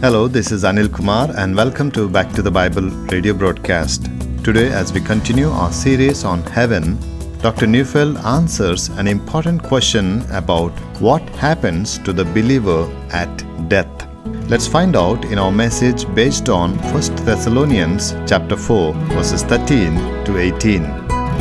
Hello, this is Anil Kumar and welcome to Back to the Bible radio broadcast. Today, as we continue our series on heaven, Dr. Neufeld answers an important question about what happens to the believer at death. Let's find out in our message based on 1 Thessalonians chapter 4, verses 13 to 18.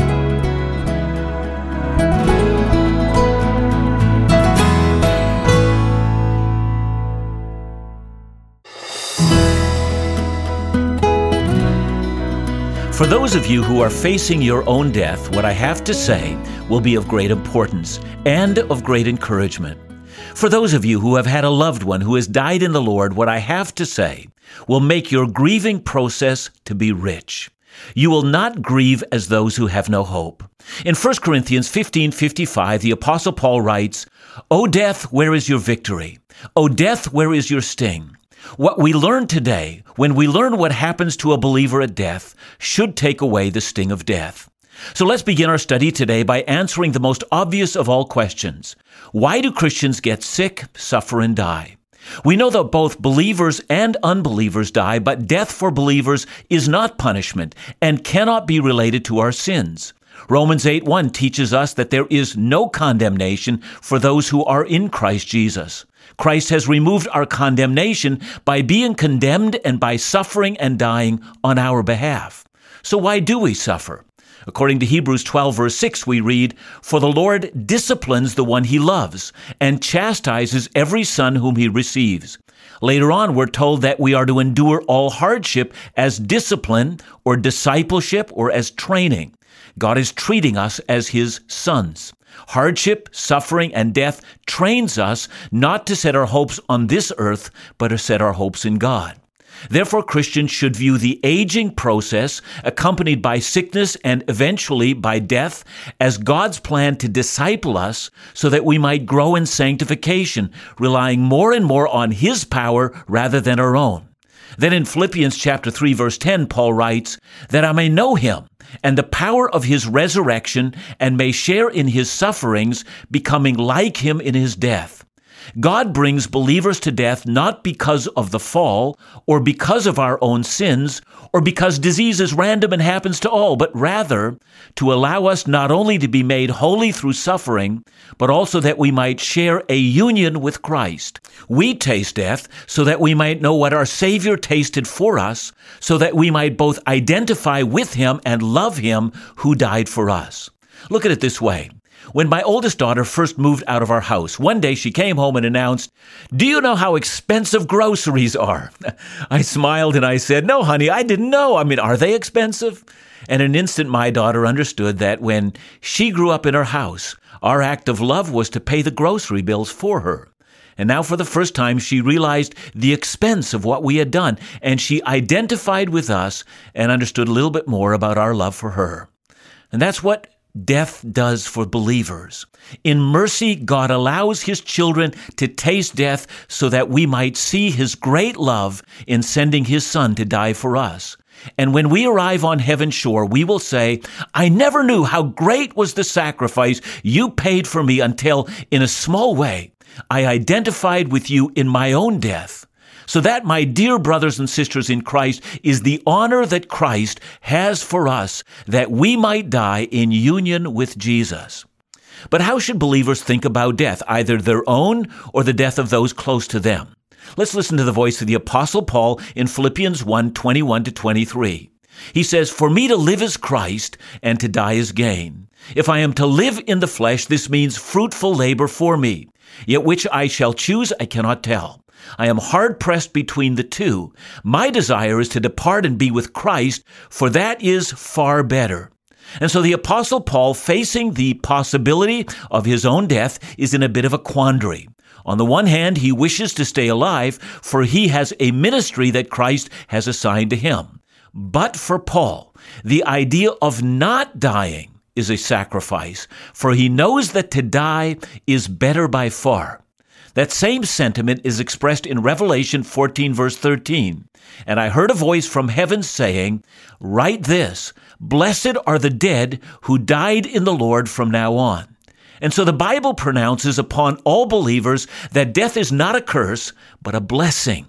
For those of you who are facing your own death, what I have to say will be of great importance and of great encouragement. For those of you who have had a loved one who has died in the Lord, what I have to say will make your grieving process to be rich. You will not grieve as those who have no hope. In 1 Corinthians 15:55, the Apostle Paul writes, "O death, where is your victory? O death, where is your sting?" What we learn today, when we learn what happens to a believer at death, should take away the sting of death. So let's begin our study today by answering the most obvious of all questions. Why do Christians get sick, suffer, and die? We know that both believers and unbelievers die, but death for believers is not punishment and cannot be related to our sins. Romans 8:1 teaches us that there is no condemnation for those who are in Christ Jesus. Christ has removed our condemnation by being condemned and by suffering and dying on our behalf. So why do we suffer? According to Hebrews 12, verse 6, we read, "For the Lord disciplines the one he loves and chastises every son whom he receives." Later on, we're told that we are to endure all hardship as discipline or discipleship or as training. God is treating us as his sons. Hardship, suffering, and death trains us not to set our hopes on this earth, but to set our hopes in God. Therefore, Christians should view the aging process, accompanied by sickness and eventually by death, as God's plan to disciple us so that we might grow in sanctification, relying more and more on his power rather than our own. Then in Philippians chapter 3, verse 10, Paul writes, "That I may know him and the power of his resurrection, and may share in his sufferings, becoming like him in his death." God brings believers to death not because of the fall, or because of our own sins, or because disease is random and happens to all, but rather to allow us not only to be made holy through suffering, but also that we might share a union with Christ. We taste death so that we might know what our Savior tasted for us, so that we might both identify with him and love him who died for us. Look at it this way. When my oldest daughter first moved out of our house, one day she came home and announced, "Do you know how expensive groceries are?" I smiled and I said, "No, honey, I didn't know. Are they expensive?" And in an instant, my daughter understood that when she grew up in our house, our act of love was to pay the grocery bills for her. And now for the first time, she realized the expense of what we had done, and she identified with us and understood a little bit more about our love for her. And that's what death does for believers. In mercy, God allows his children to taste death so that we might see his great love in sending his son to die for us. And when we arrive on heaven's shore, we will say, "I never knew how great was the sacrifice you paid for me until, in a small way, I identified with you in my own death." So that, my dear brothers and sisters in Christ, is the honor that Christ has for us, that we might die in union with Jesus. But how should believers think about death, either their own or the death of those close to them? Let's listen to the voice of the Apostle Paul in Philippians 1:21 to 23. He says, "For me to live is Christ, and to die is gain. If I am to live in the flesh, this means fruitful labor for me. Yet which I shall choose, I cannot tell. I am hard-pressed between the two. My desire is to depart and be with Christ, for that is far better." And so the Apostle Paul, facing the possibility of his own death, is in a bit of a quandary. On the one hand, he wishes to stay alive, for he has a ministry that Christ has assigned to him. But for Paul, the idea of not dying is a sacrifice, for he knows that to die is better by far. That same sentiment is expressed in Revelation 14, verse 13. "And I heard a voice from heaven saying, 'Write this, blessed are the dead who died in the Lord from now on.'" And so the Bible pronounces upon all believers that death is not a curse, but a blessing.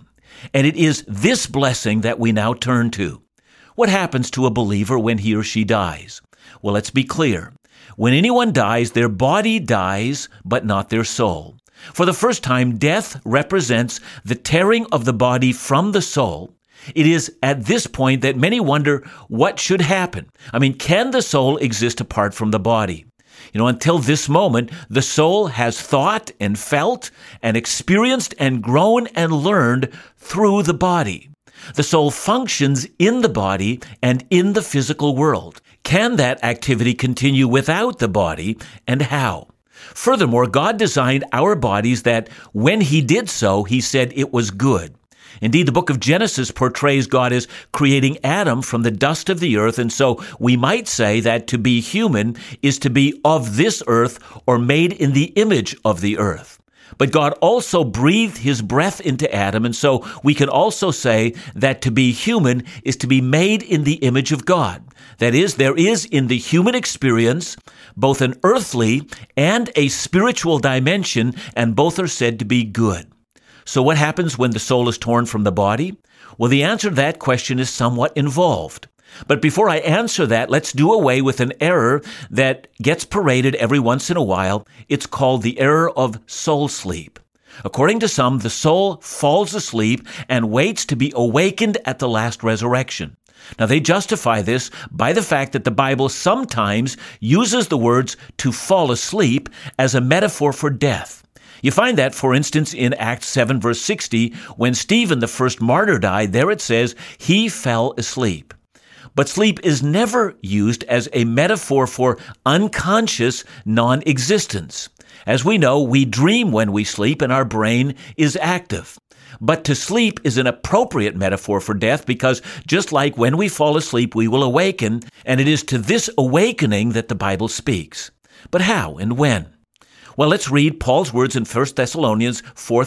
And it is this blessing that we now turn to. What happens to a believer when he or she dies? Well, let's be clear. When anyone dies, their body dies, but not their soul. For the first time, death represents the tearing of the body from the soul. It is at this point that many wonder what should happen. Can the soul exist apart from the body? Until this moment, the soul has thought and felt and experienced and grown and learned through the body. The soul functions in the body and in the physical world. Can that activity continue without the body, and how? Furthermore, God designed our bodies that when He did so, He said it was good. Indeed, the book of Genesis portrays God as creating Adam from the dust of the earth, and so we might say that to be human is to be of this earth or made in the image of the earth. But God also breathed His breath into Adam, and so we can also say that to be human is to be made in the image of God. That is, there is in the human experience both an earthly and a spiritual dimension, and both are said to be good. So what happens when the soul is torn from the body? Well, the answer to that question is somewhat involved. But before I answer that, let's do away with an error that gets paraded every once in a while. It's called the error of soul sleep. According to some, the soul falls asleep and waits to be awakened at the last resurrection. Now, they justify this by the fact that the Bible sometimes uses the words to fall asleep as a metaphor for death. You find that, for instance, in Acts 7, verse 60, when Stephen, the first martyr, died. There it says, he fell asleep. But sleep is never used as a metaphor for unconscious non-existence. As we know, we dream when we sleep and our brain is active. But to sleep is an appropriate metaphor for death because just like when we fall asleep, we will awaken, and it is to this awakening that the Bible speaks. But how and when? Well, let's read Paul's words in 1 Thessalonians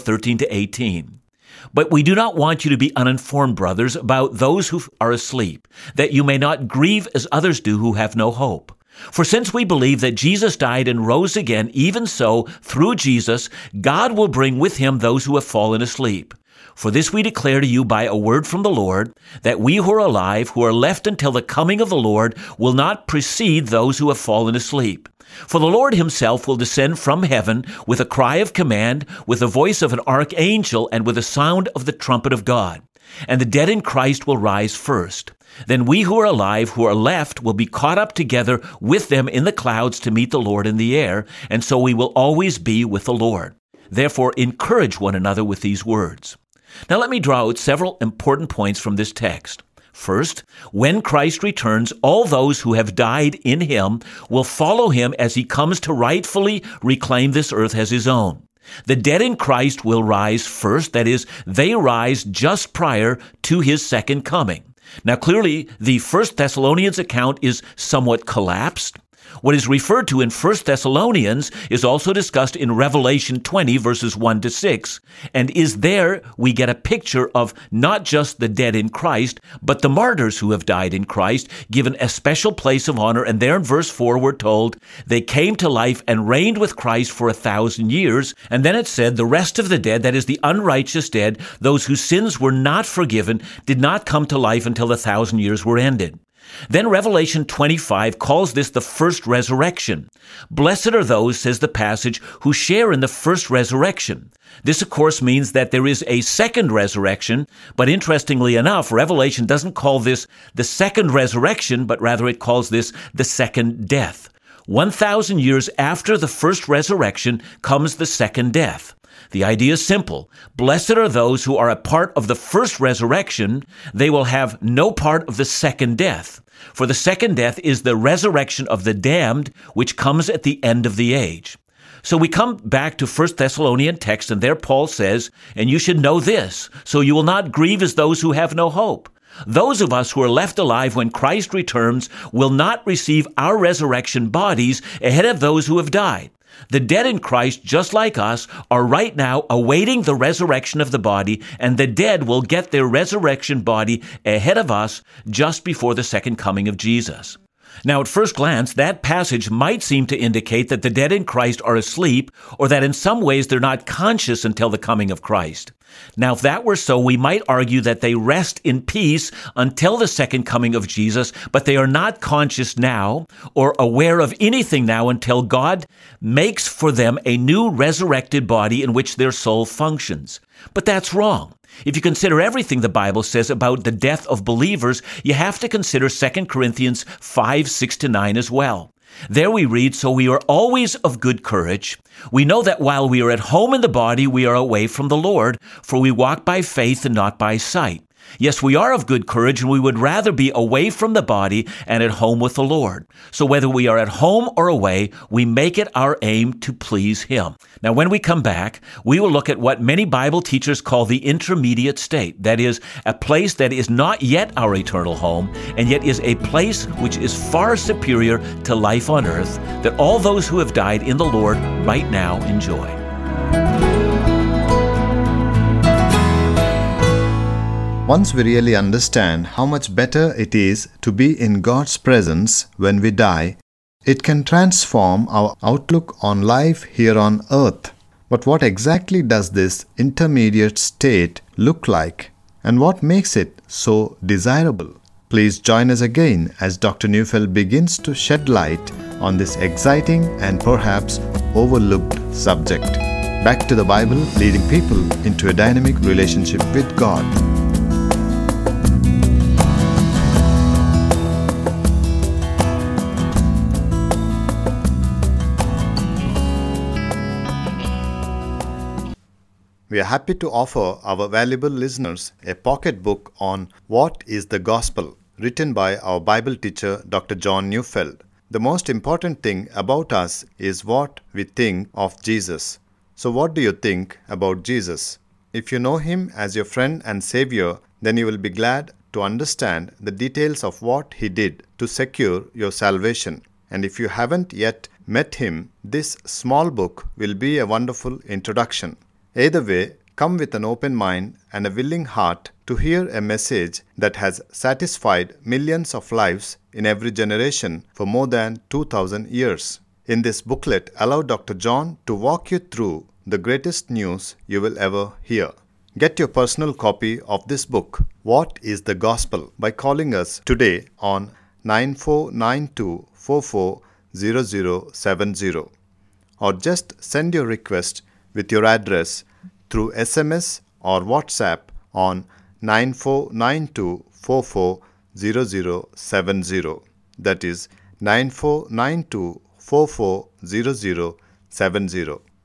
4:13-18. But we do not want you to be uninformed, brothers, about those who are asleep, that you may not grieve as others do who have no hope. For since we believe that Jesus died and rose again, even so, through Jesus, God will bring with Him those who have fallen asleep. For this we declare to you by a word from the Lord, that we who are alive, who are left until the coming of the Lord, will not precede those who have fallen asleep. For the Lord Himself will descend from heaven with a cry of command, with the voice of an archangel, and with the sound of the trumpet of God. And the dead in Christ will rise first. Then we who are alive, who are left, will be caught up together with them in the clouds to meet the Lord in the air, and so we will always be with the Lord. Therefore, encourage one another with these words. Now let me draw out several important points from this text. First, when Christ returns, all those who have died in Him will follow Him as He comes to rightfully reclaim this earth as His own. The dead in Christ will rise first, that is, they rise just prior to His second coming. Now clearly, the 1 Thessalonians account is somewhat collapsed. What is referred to in 1 Thessalonians is also discussed in Revelation 20, verses 1-6, and is there we get a picture of not just the dead in Christ, but the martyrs who have died in Christ, given a special place of honor. And there in verse 4, we're told, they came to life and reigned with Christ for 1,000 years. And then it said, the rest of the dead, that is the unrighteous dead, those whose sins were not forgiven, did not come to life until the 1,000 years were ended. Then Revelation 25 calls this the first resurrection. Blessed are those, says the passage, who share in the first resurrection. This, of course, means that there is a second resurrection, but interestingly enough, Revelation doesn't call this the second resurrection, but rather it calls this the second death. 1,000 years after the first resurrection comes the second death. The idea is simple. Blessed are those who are a part of the first resurrection. They will have no part of the second death. For the second death is the resurrection of the damned, which comes at the end of the age. So we come back to 1 Thessalonian text, and there Paul says, and you should know this, so you will not grieve as those who have no hope. Those of us who are left alive when Christ returns will not receive our resurrection bodies ahead of those who have died. The dead in Christ, just like us, are right now awaiting the resurrection of the body, and the dead will get their resurrection body ahead of us just before the second coming of Jesus. Now, at first glance, that passage might seem to indicate that the dead in Christ are asleep, or that in some ways they're not conscious until the coming of Christ. Now, if that were so, we might argue that they rest in peace until the second coming of Jesus, but they are not conscious now or aware of anything now until God makes for them a new resurrected body in which their soul functions. But that's wrong. If you consider everything the Bible says about the death of believers, you have to consider 2 Corinthians 5:6-9 as well. There we read, "So we are always of good courage. We know that while we are at home in the body, we are away from the Lord, for we walk by faith and not by sight. Yes, we are of good courage, and we would rather be away from the body and at home with the Lord. So whether we are at home or away, we make it our aim to please Him." Now, when we come back, we will look at what many Bible teachers call the intermediate state. That is, a place that is not yet our eternal home, and yet is a place which is far superior to life on earth, that all those who have died in the Lord right now enjoy. Once we really understand how much better it is to be in God's presence when we die, it can transform our outlook on life here on earth. But what exactly does this intermediate state look like, and what makes it so desirable? Please join us again as Dr. Neufeld begins to shed light on this exciting and perhaps overlooked subject. Back to the Bible, leading people into a dynamic relationship with God. We are happy to offer our valuable listeners a pocket book on What is the Gospel, written by our Bible teacher, Dr. John Neufeld. The most important thing about us is what we think of Jesus. So what do you think about Jesus? If you know Him as your friend and Savior, then you will be glad to understand the details of what He did to secure your salvation. And if you haven't yet met Him, this small book will be a wonderful introduction. Either way, come with an open mind and a willing heart to hear a message that has satisfied millions of lives in every generation for more than 2,000 years. In this booklet, allow Dr. John to walk you through the greatest news you will ever hear. Get your personal copy of this book, What is the Gospel, by calling us today on 9492440070, or just send your request with your address through SMS or WhatsApp on 9492440070. That is 9492440070.